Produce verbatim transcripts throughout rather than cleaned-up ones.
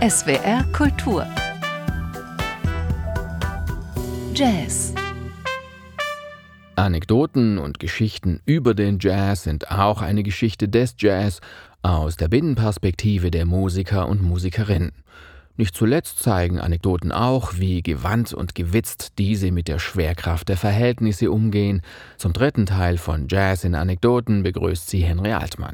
S W R Kultur Jazz. Anekdoten und Geschichten über den Jazz sind auch eine Geschichte des Jazz aus der Binnenperspektive der Musiker und Musikerinnen. Nicht zuletzt zeigen Anekdoten auch, wie gewandt und gewitzt diese mit der Schwerkraft der Verhältnisse umgehen. Zum dritten Teil von Jazz in Anekdoten begrüßt sie Henry Altmann.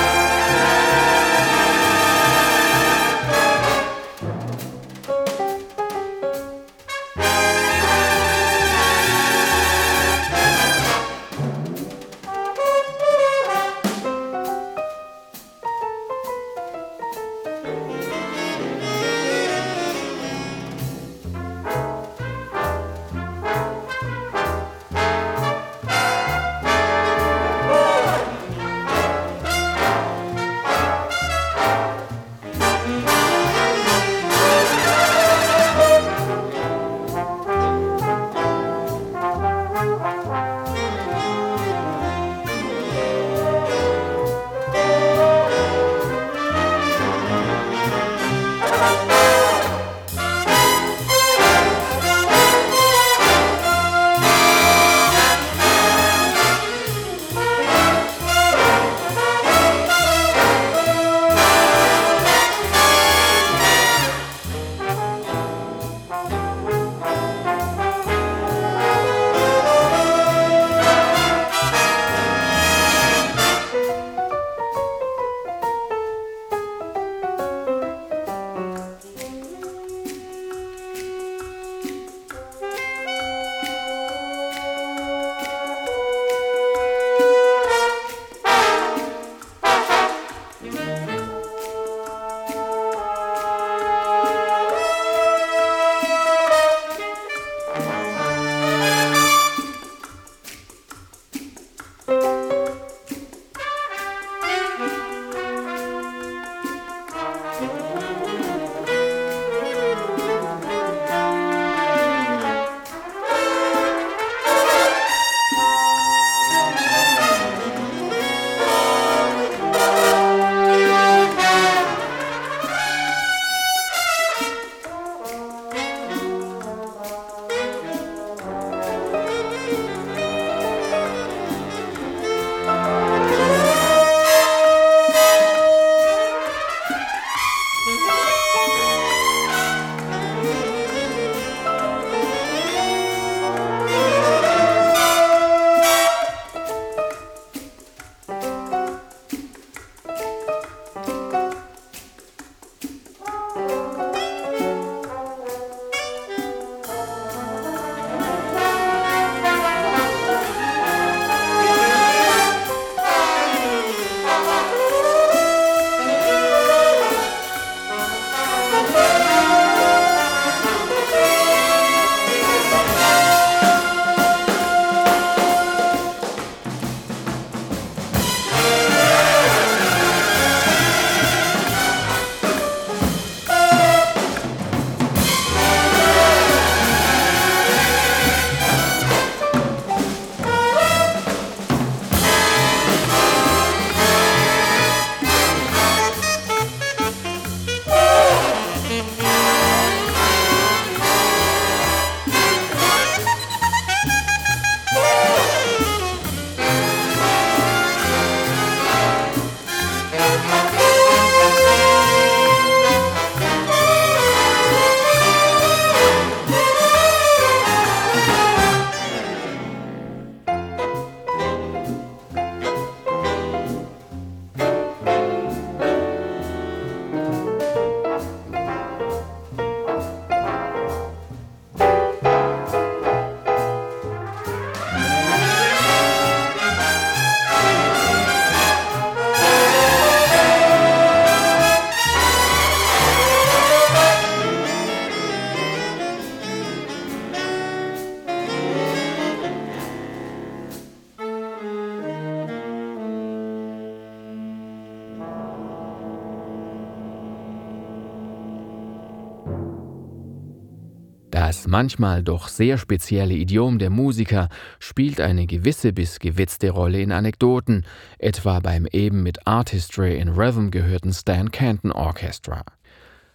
Das manchmal doch sehr spezielle Idiom der Musiker spielt eine gewisse bis gewitzte Rolle in Anekdoten, etwa beim eben mit Artistry in Rhythm gehörten Stan Kenton Orchestra.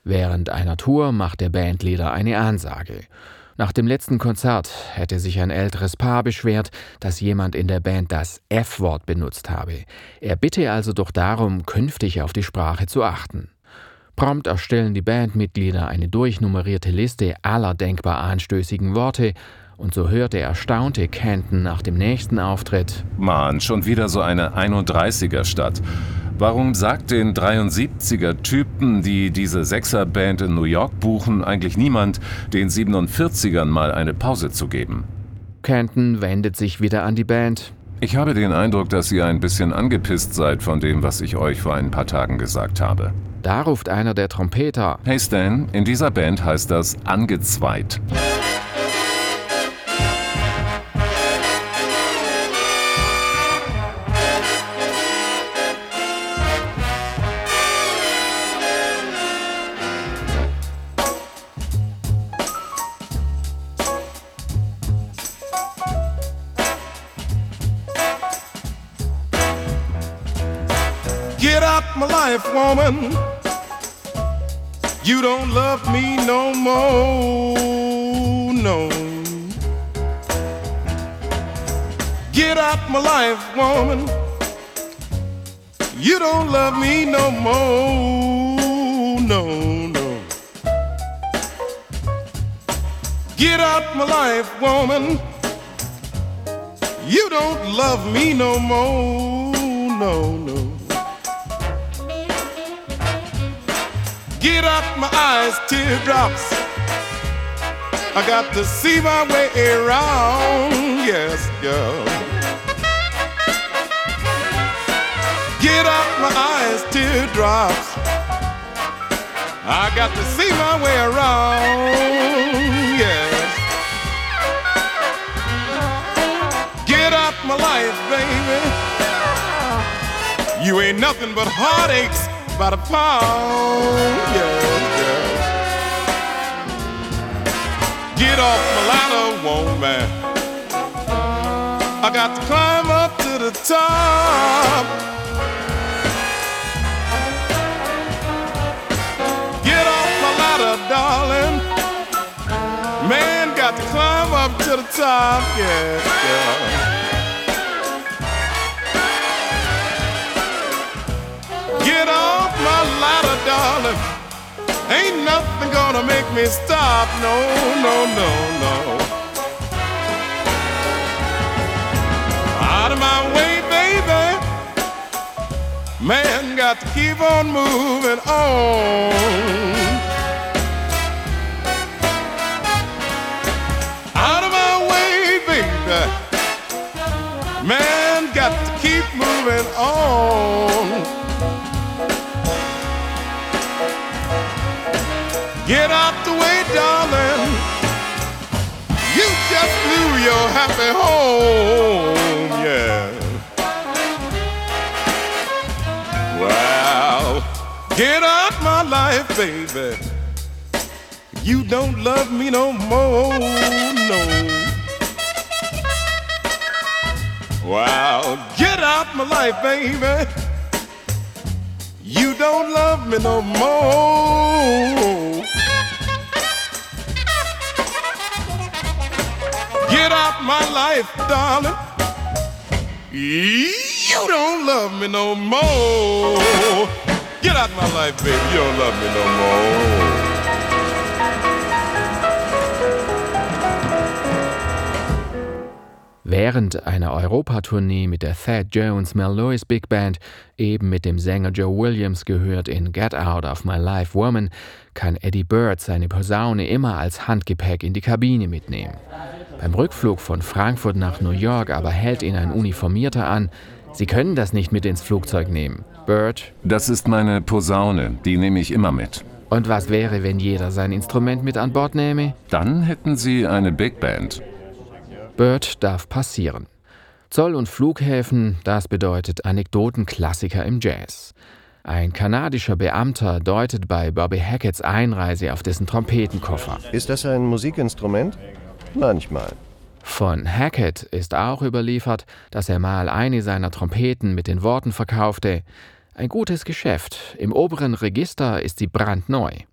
Während einer Tour macht der Bandleader eine Ansage. Nach dem letzten Konzert hätte sich ein älteres Paar beschwert, dass jemand in der Band das F-Wort benutzt habe. Er bitte also doch darum, künftig auf die Sprache zu achten. Prompt erstellen die Bandmitglieder eine durchnummerierte Liste aller denkbar anstößigen Worte und so hört der erstaunte Kenton nach dem nächsten Auftritt: Mann, schon wieder so eine einunddreißiger-Stadt. Warum sagt den dreiundsiebziger-Typen, die diese Sechser-Band in New York buchen, eigentlich niemand, den siebenundvierzigern mal eine Pause zu geben? Kenton wendet sich wieder an die Band. Ich habe den Eindruck, dass ihr ein bisschen angepisst seid von dem, was ich euch vor ein paar Tagen gesagt habe. Da ruft einer der Trompeter: Hey Stan, in dieser Band heißt das angezweit. Get out my life, woman. You don't love me no more, no. Get out my life, woman. You don't love me no more, no, no. Get out my life, woman. You don't love me no more, no, no. Get out my eyes, teardrops. I got to see my way around, yes, girl. Get out my eyes, teardrops. I got to see my way around, yes. Get out my life, baby. You ain't nothing but heartaches by the pound, yeah, yeah. Get off my ladder, woman. I got to climb up to the top. Get off my ladder, darling. Man, got to climb up to the top, yeah, yeah. Get off my ladder, darling. Ain't nothing gonna make me stop. No, no, no, no. Out of my way, baby. Man, got to keep on moving on. Out of my way, baby. Man, got to keep moving on. Get out the way, darling. You just blew your happy home, yeah. Well, get out my life, baby. You don't love me no more, no. Wow, get out my life, baby. You don't love me no more. Get out my life, darling. You don't love me no more. Get out my life, baby. You don't love me no more. Während einer Europatournee mit der Thad Jones Mel Lewis Big Band, eben mit dem Sänger Joe Williams gehört in Get Out of My Life Woman, kann Eddie Bird seine Posaune immer als Handgepäck in die Kabine mitnehmen. Beim Rückflug von Frankfurt nach New York aber hält ihn ein Uniformierter an: Sie können das nicht mit ins Flugzeug nehmen. Bird: Das ist meine Posaune, die nehme ich immer mit. Und was wäre, wenn jeder sein Instrument mit an Bord nähme? Dann hätten Sie eine Big Band. Bird darf passieren. Zoll- und Flughäfen, das bedeutet Anekdotenklassiker im Jazz. Ein kanadischer Beamter deutet bei Bobby Hackett's Einreise auf dessen Trompetenkoffer. Ist das ein Musikinstrument? Manchmal. Von Hackett ist auch überliefert, dass er mal eine seiner Trompeten mit den Worten verkaufte: Ein gutes Geschäft, im oberen Register ist sie brandneu.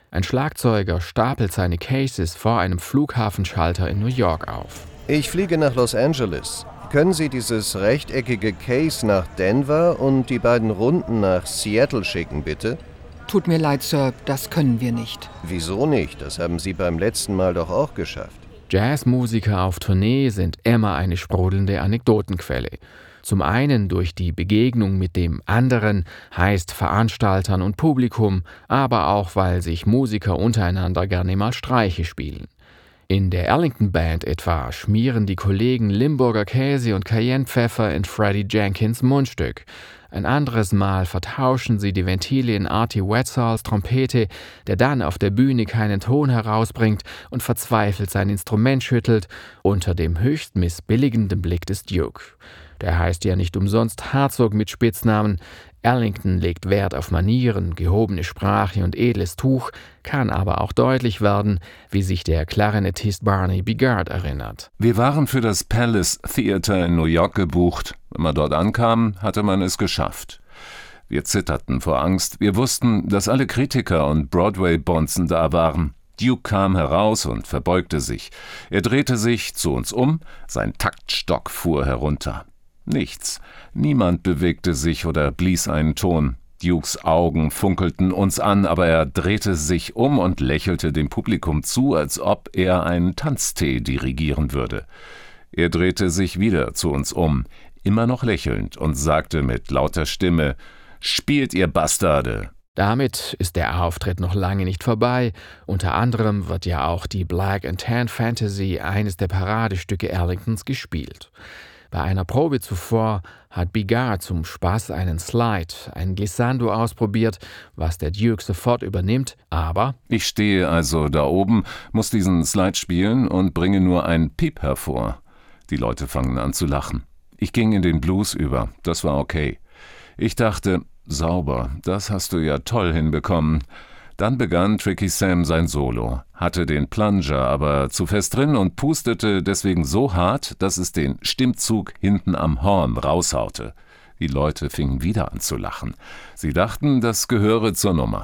Ein Schlagzeuger stapelt seine Cases vor einem Flughafenschalter in New York auf. Ich fliege nach Los Angeles. Können Sie dieses rechteckige Case nach Denver und die beiden runden nach Seattle schicken, bitte? Tut mir leid, Sir, das können wir nicht. Wieso nicht? Das haben Sie beim letzten Mal doch auch geschafft. Jazzmusiker auf Tournee sind immer eine sprudelnde Anekdotenquelle. Zum einen durch die Begegnung mit dem anderen, heißt Veranstaltern und Publikum, aber auch, weil sich Musiker untereinander gerne mal Streiche spielen. In der Arlington Band etwa schmieren die Kollegen Limburger Käse und Cayennepfeffer in Freddie Jenkins Mundstück. Ein anderes Mal vertauschen sie die Ventile in Artie Wetzells Trompete, der dann auf der Bühne keinen Ton herausbringt und verzweifelt sein Instrument schüttelt, unter dem höchst missbilligenden Blick des Duke. Der heißt ja nicht umsonst Herzog mit Spitznamen. Arlington legt Wert auf Manieren, gehobene Sprache und edles Tuch, kann aber auch deutlich werden, wie sich der Klarinettist Barney Bigard erinnert. Wir waren für das Palace Theater in New York gebucht. Wenn man dort ankam, hatte man es geschafft. Wir zitterten vor Angst. Wir wussten, dass alle Kritiker und Broadway-Bonzen da waren. Duke kam heraus und verbeugte sich. Er drehte sich zu uns um, sein Taktstock fuhr herunter. Nichts. Niemand bewegte sich oder blies einen Ton. Dukes Augen funkelten uns an, aber er drehte sich um und lächelte dem Publikum zu, als ob er einen Tanztee dirigieren würde. Er drehte sich wieder zu uns um, immer noch lächelnd, und sagte mit lauter Stimme: »Spielt, ihr Bastarde!« Damit ist der Auftritt noch lange nicht vorbei. Unter anderem wird ja auch die Black and Tan Fantasy, eines der Paradestücke Arlingtons, gespielt. Bei einer Probe zuvor hat Bigard zum Spaß einen Slide, ein Glissando ausprobiert, was der Duke sofort übernimmt, aber... Ich stehe also da oben, muss diesen Slide spielen und bringe nur ein Piep hervor. Die Leute fangen an zu lachen. Ich ging in den Blues über, das war okay. Ich dachte, sauber, das hast du ja toll hinbekommen. Dann begann Tricky Sam sein Solo, hatte den Plunger aber zu fest drin und pustete deswegen so hart, dass es den Stimmzug hinten am Horn raushaute. Die Leute fingen wieder an zu lachen. Sie dachten, das gehöre zur Nummer.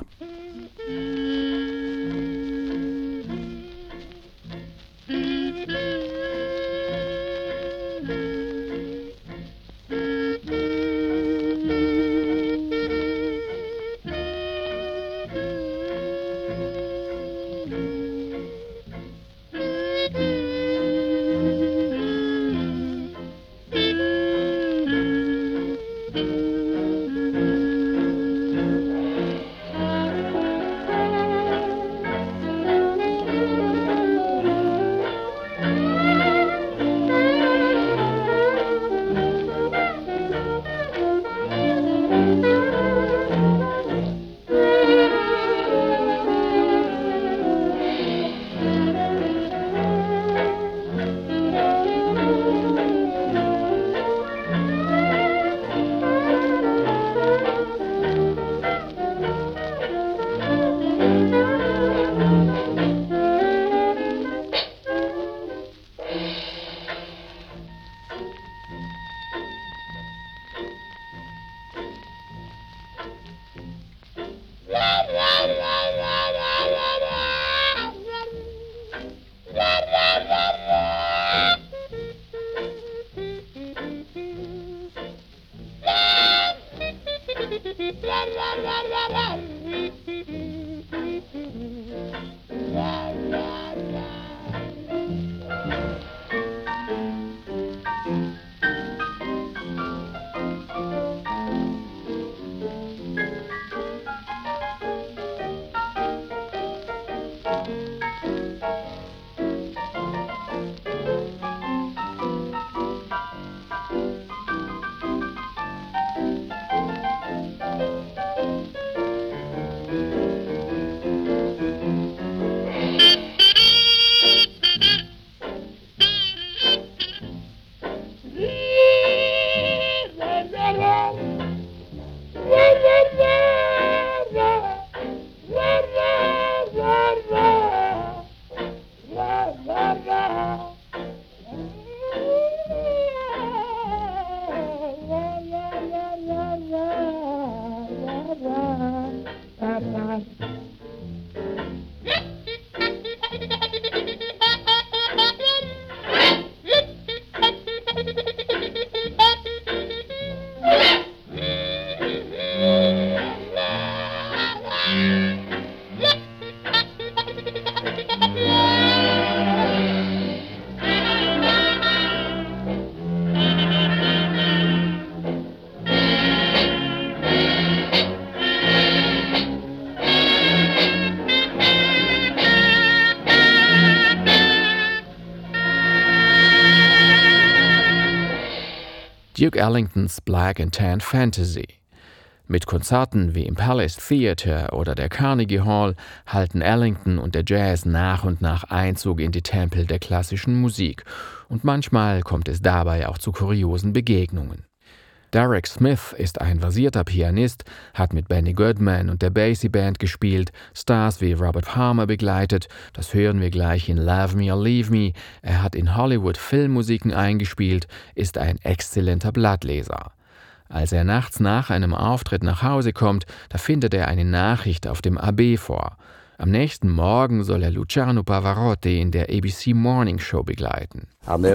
Duke Ellingtons Black and Tan Fantasy. Mit Konzerten wie im Palace Theatre oder der Carnegie Hall halten Ellington und der Jazz nach und nach Einzug in die Tempel der klassischen Musik und manchmal kommt es dabei auch zu kuriosen Begegnungen. Derek Smith ist ein versierter Pianist, hat mit Benny Goodman und der Basie Band gespielt, Stars wie Robert Palmer begleitet, das hören wir gleich in Love Me or Leave Me, er hat in Hollywood Filmmusiken eingespielt, ist ein exzellenter Blattleser. Als er nachts nach einem Auftritt nach Hause kommt, da findet er eine Nachricht auf dem A B vor. Am nächsten Morgen soll er Luciano Pavarotti in der A B C Morning Show begleiten.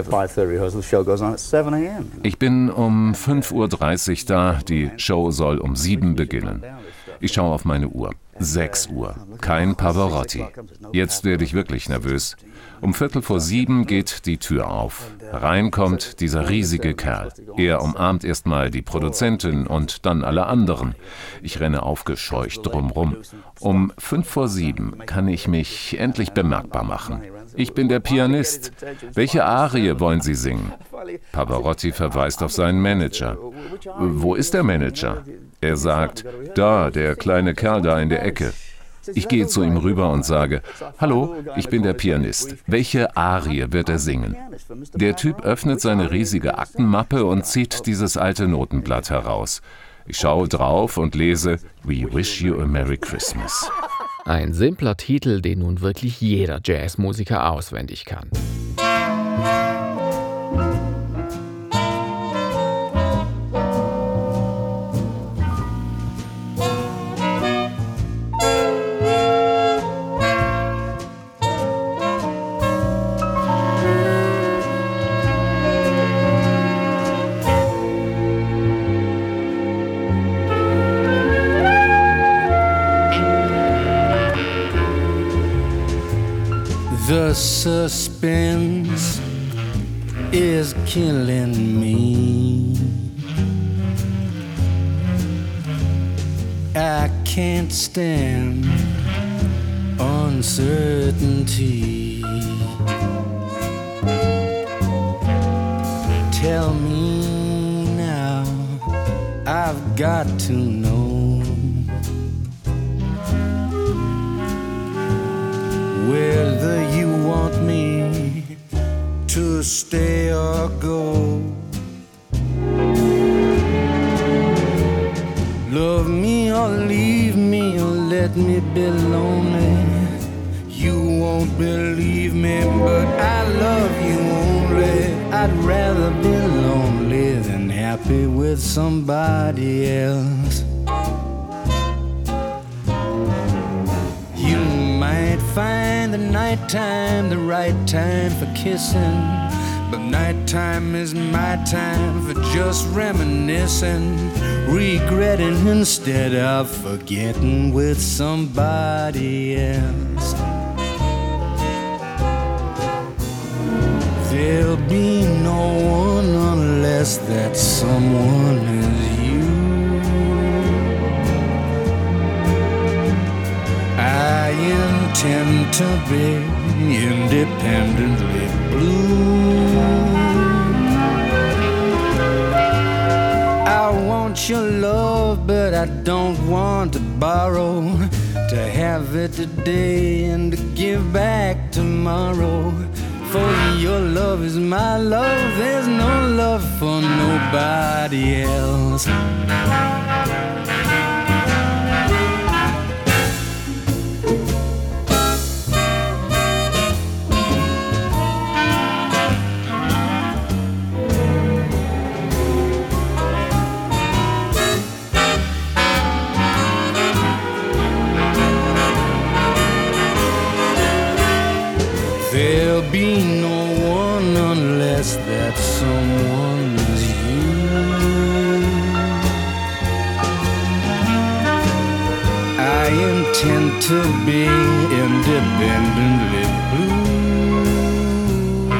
Ich bin um fünf Uhr dreißig da, die Show soll um sieben beginnen. Ich schaue auf meine Uhr. sechs Uhr. Kein Pavarotti. Jetzt werde ich wirklich nervös. Um Viertel vor sieben geht die Tür auf. Rein kommt dieser riesige Kerl. Er umarmt erstmal die Produzentin und dann alle anderen. Ich renne aufgescheucht drumrum. Um fünf vor sieben kann ich mich endlich bemerkbar machen. Ich bin der Pianist. Welche Arie wollen Sie singen? Pavarotti verweist auf seinen Manager. Wo ist der Manager? Er sagt, da, der kleine Kerl da in der Ecke. Ich gehe zu ihm rüber und sage, hallo, ich bin der Pianist. Welche Arie wird er singen? Der Typ öffnet seine riesige Aktenmappe und zieht dieses alte Notenblatt heraus. Ich schaue drauf und lese, We wish you a Merry Christmas. Ein simpler Titel, den nun wirklich jeder Jazzmusiker auswendig kann. The suspense is killing me. I can't stand uncertainty. Tell me now, I've got to know. Whether you want me to stay or go. Love me or leave me or let me be lonely. You won't believe me, but I love you only. I'd rather be lonely than happy with somebody else. You might find the nighttime the right time for kissing, but nighttime is my time for just reminiscing, regretting instead of forgetting with somebody else. There'll be no one unless that someone is you. I intend to be independently blue. I want your love, but I don't want to borrow. To have it today and to give back tomorrow. For your love is my love, there's no love for nobody else. There'll be no one unless that someone is you. I intend content to be independently blue.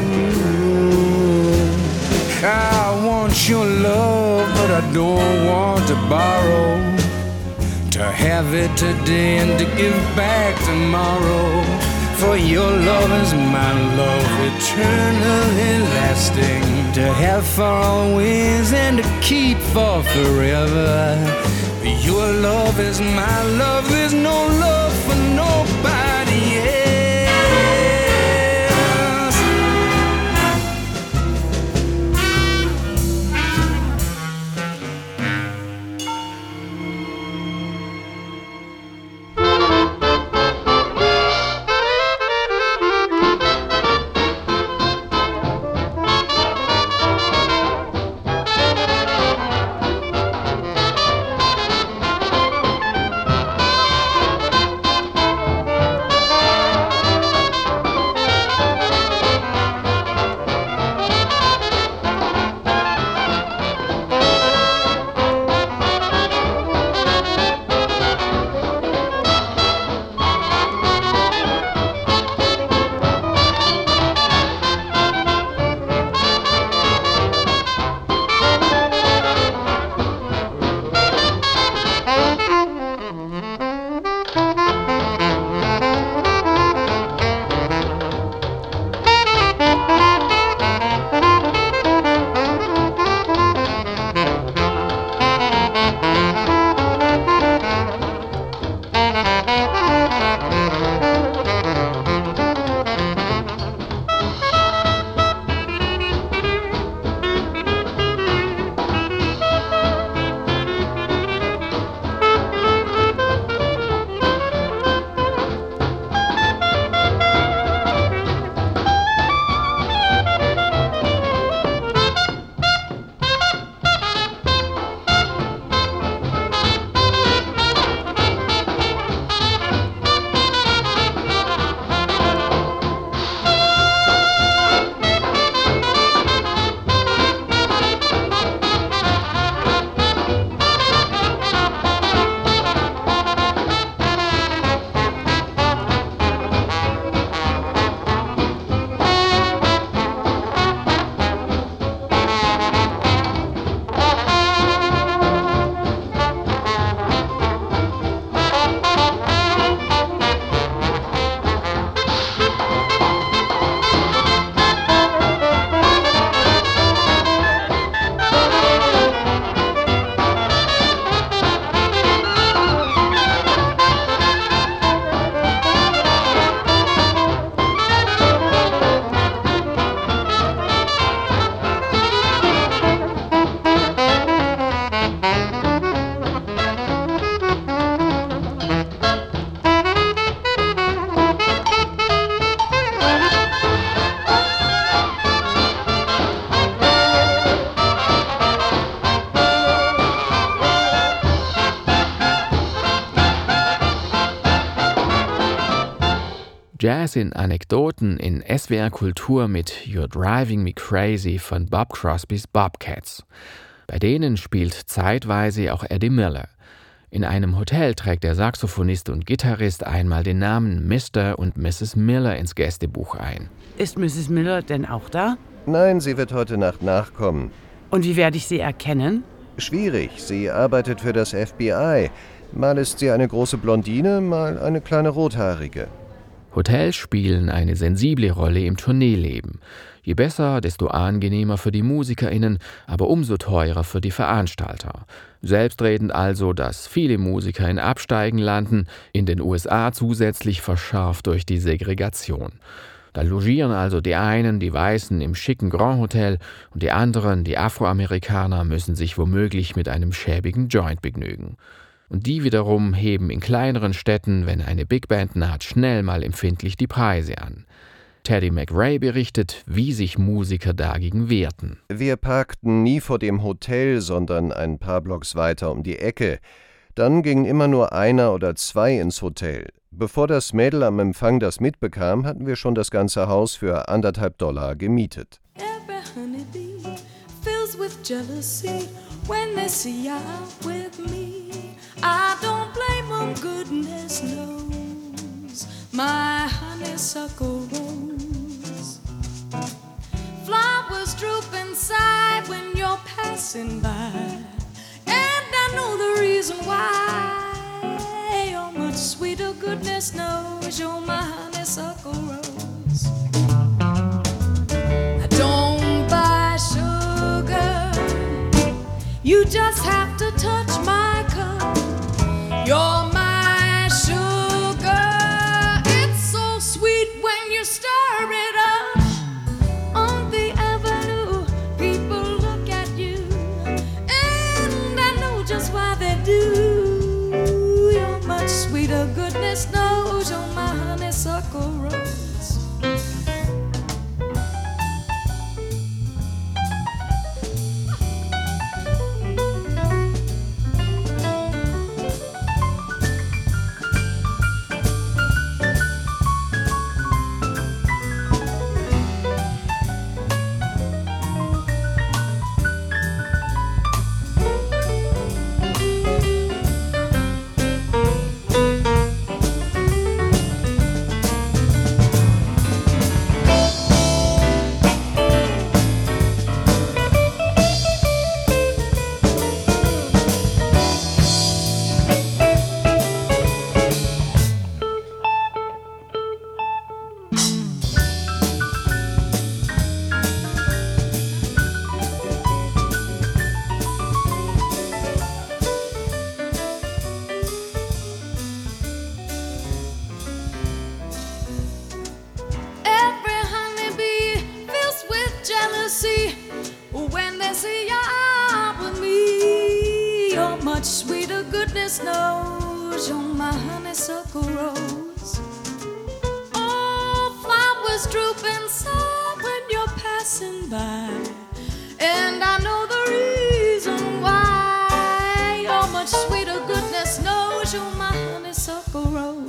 I want your love, but I don't want to borrow. To have it today and to give back tomorrow. For your love is my love, eternally lasting. To have for always and to keep for forever. Your love is my love, there's no love for nobody else. Jazz in Anekdoten in S W R Kultur mit You're Driving Me Crazy von Bob Crosby's Bobcats. Bei denen spielt zeitweise auch Eddie Miller. In einem Hotel trägt der Saxophonist und Gitarrist einmal den Namen Mister und Misses Miller ins Gästebuch ein. Ist Misses Miller denn auch da? Nein, sie wird heute Nacht nachkommen. Und wie werde ich sie erkennen? Schwierig, sie arbeitet für das F B I. Mal ist sie eine große Blondine, mal eine kleine Rothaarige. Hotels spielen eine sensible Rolle im Tourneeleben. Je besser, desto angenehmer für die MusikerInnen, aber umso teurer für die Veranstalter. Selbstredend also, dass viele Musiker in Absteigen landen, in den U S A zusätzlich verschärft durch die Segregation. Da logieren also die einen, die Weißen, im schicken Grand Hotel und die anderen, die Afroamerikaner, müssen sich womöglich mit einem schäbigen Joint begnügen. Und die wiederum heben in kleineren Städten, wenn eine Big Band naht, schnell mal empfindlich die Preise an. Teddy McRae berichtet, wie sich Musiker dagegen wehrten. Wir parkten nie vor dem Hotel, sondern ein paar Blocks weiter um die Ecke. Dann gingen immer nur einer oder zwei ins Hotel. Bevor das Mädel am Empfang das mitbekam, hatten wir schon das ganze Haus für anderthalb Dollar gemietet. Every honeybee fills with jealousy. when they see you out with me. I don't blame them, goodness knows, my honeysuckle rose. Flowers droop inside when you're passing by, and I know the reason why. You're much sweeter, goodness knows, you're my honeysuckle rose. I don't buy sugar, you just have to touch my cup. You're my sugar, it's so sweet when you stir it up. On the avenue, people look at you, and I know just why they do. You're much sweeter, goodness knows, you're my honeysuckle rose. When they see you out with me, you're much sweeter, goodness knows, you're my honeysuckle rose. Oh, flowers droop inside when you're passing by, and I know the reason why. You're much sweeter, goodness knows, you're my honeysuckle rose.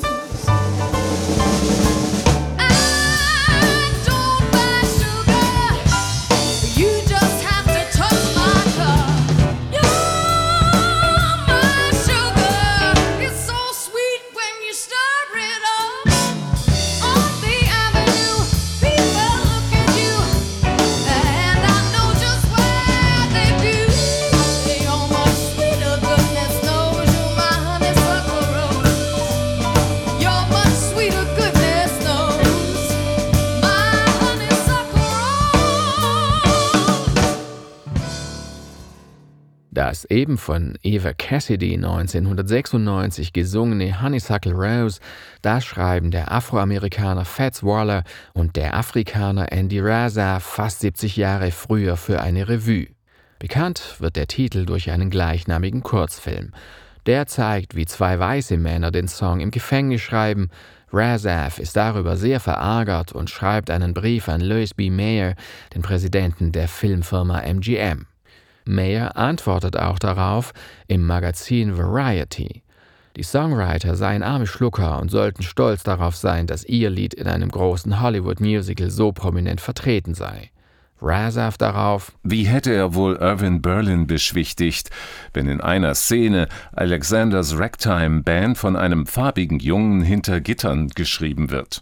Das eben von Eva Cassidy neunzehnhundertsechsundneunzig gesungene Honeysuckle Rose, das schreiben der Afroamerikaner Fats Waller und der Afrikaner Andy Razaf fast siebzig Jahre früher für eine Revue. Bekannt wird der Titel durch einen gleichnamigen Kurzfilm. Der zeigt, wie zwei weiße Männer den Song im Gefängnis schreiben. Razaf ist darüber sehr verärgert und schreibt einen Brief an Louis B. Mayer, den Präsidenten der Filmfirma M G M. Mayer antwortet auch darauf im Magazin Variety. Die Songwriter seien arme Schlucker und sollten stolz darauf sein, dass ihr Lied in einem großen Hollywood-Musical so prominent vertreten sei. Razaf darauf: Wie hätte er wohl Irving Berlin beschwichtigt, wenn in einer Szene Alexander's Ragtime Band von einem farbigen Jungen hinter Gittern geschrieben wird.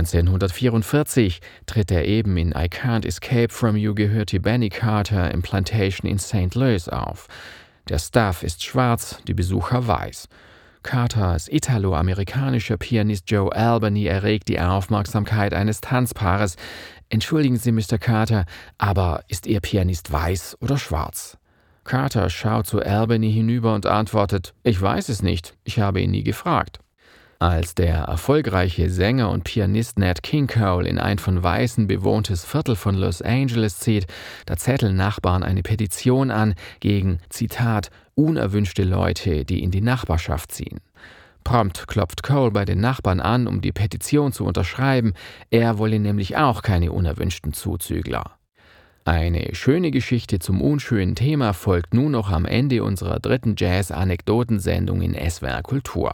neunzehnhundertvierundvierzig tritt er eben in I Can't Escape From You gehörte Benny Carter im Plantation in Saint Louis auf. Der Staff ist schwarz, die Besucher weiß. Carters italo-amerikanischer Pianist Joe Albany erregt die Aufmerksamkeit eines Tanzpaares. Entschuldigen Sie, Mister Carter, aber ist Ihr Pianist weiß oder schwarz? Carter schaut zu Albany hinüber und antwortet, ich weiß es nicht, ich habe ihn nie gefragt. Als der erfolgreiche Sänger und Pianist Nat King Cole in ein von Weißen bewohntes Viertel von Los Angeles zieht, da zetteln Nachbarn eine Petition an gegen, Zitat, unerwünschte Leute, die in die Nachbarschaft ziehen. Prompt klopft Cole bei den Nachbarn an, um die Petition zu unterschreiben, er wolle nämlich auch keine unerwünschten Zuzügler. Eine schöne Geschichte zum unschönen Thema folgt nun noch am Ende unserer dritten Jazz-Anekdotensendung in S W R Kultur.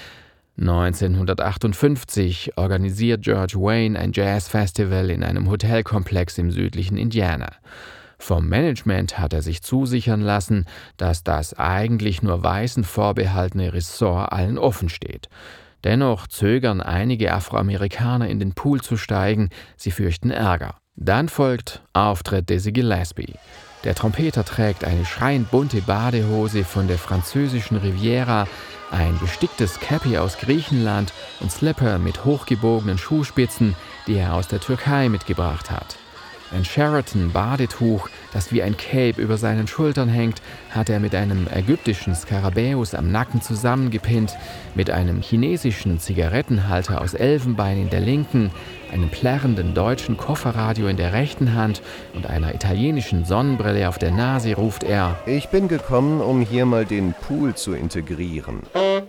neunzehnhundertachtundfünfzig organisiert George Wayne ein Jazzfestival in einem Hotelkomplex im südlichen Indiana. Vom Management hat er sich zusichern lassen, dass das eigentlich nur Weißen vorbehaltene Ressort allen offen steht. Dennoch zögern einige Afroamerikaner in den Pool zu steigen, sie fürchten Ärger. Dann folgt Auftritt Dizzy Gillespie. Der Trompeter trägt eine schreiend bunte Badehose von der französischen Riviera, ein besticktes Cappy aus Griechenland und Slipper mit hochgebogenen Schuhspitzen, die er aus der Türkei mitgebracht hat. Ein Sheraton-Badetuch, das wie ein Cape über seinen Schultern hängt, hat er mit einem ägyptischen Skarabäus am Nacken zusammengepinnt, mit einem chinesischen Zigarettenhalter aus Elfenbein in der linken, einem plärrenden deutschen Kofferradio in der rechten Hand und einer italienischen Sonnenbrille auf der Nase ruft er: Ich bin gekommen, um hier mal den Pool zu integrieren.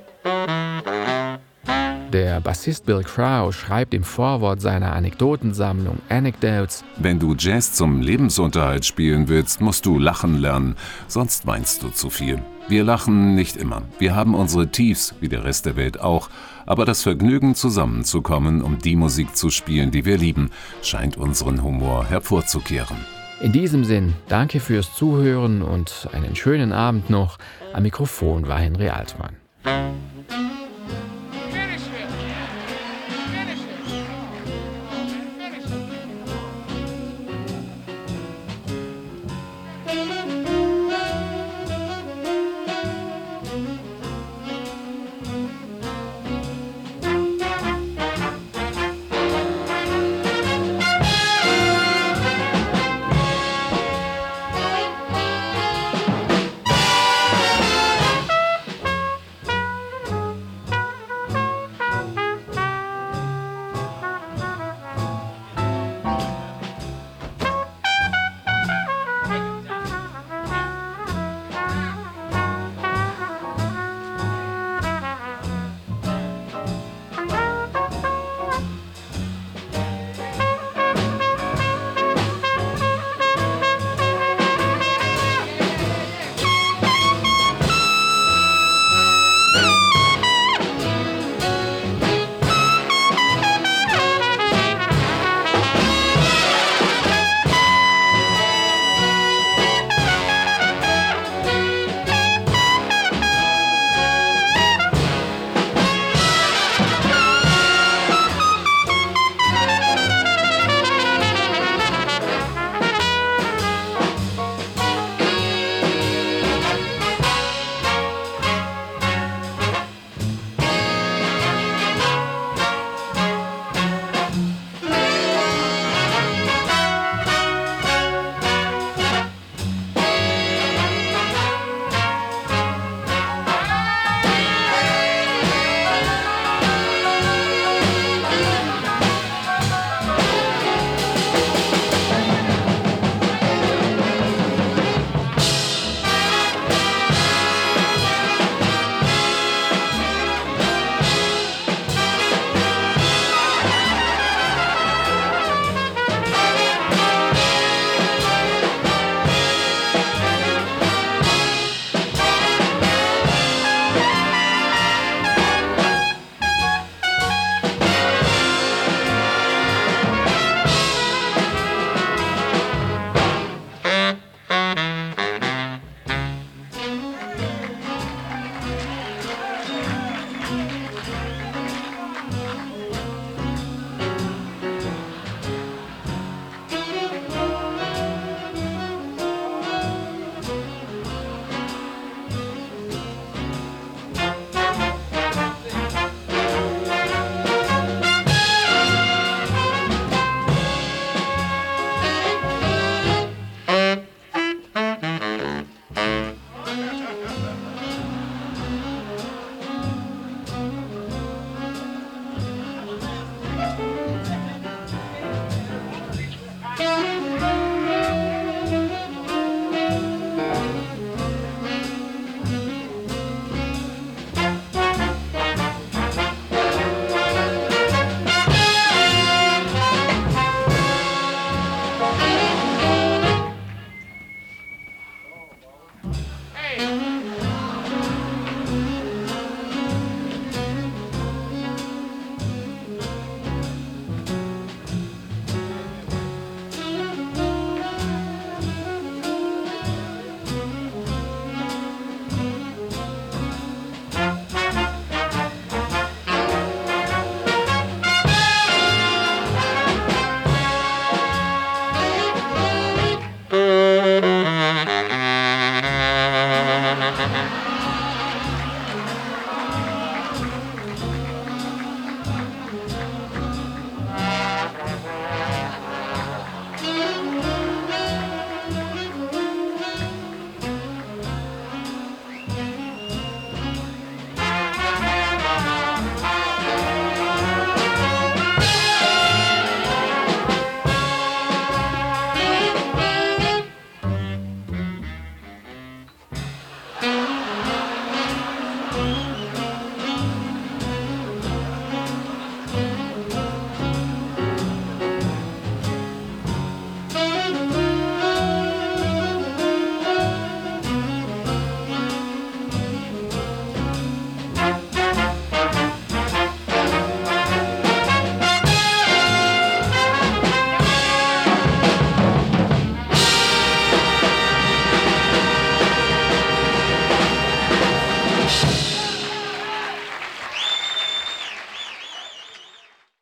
Der Bassist Bill Crow schreibt im Vorwort seiner Anekdotensammlung Anecdotes: Wenn du Jazz zum Lebensunterhalt spielen willst, musst du lachen lernen, sonst weinst du zu viel. Wir lachen nicht immer. Wir haben unsere Tiefs, wie der Rest der Welt auch. Aber das Vergnügen, zusammenzukommen, um die Musik zu spielen, die wir lieben, scheint unseren Humor hervorzukehren. In diesem Sinn, danke fürs Zuhören und einen schönen Abend noch. Am Mikrofon war Henry Altmann.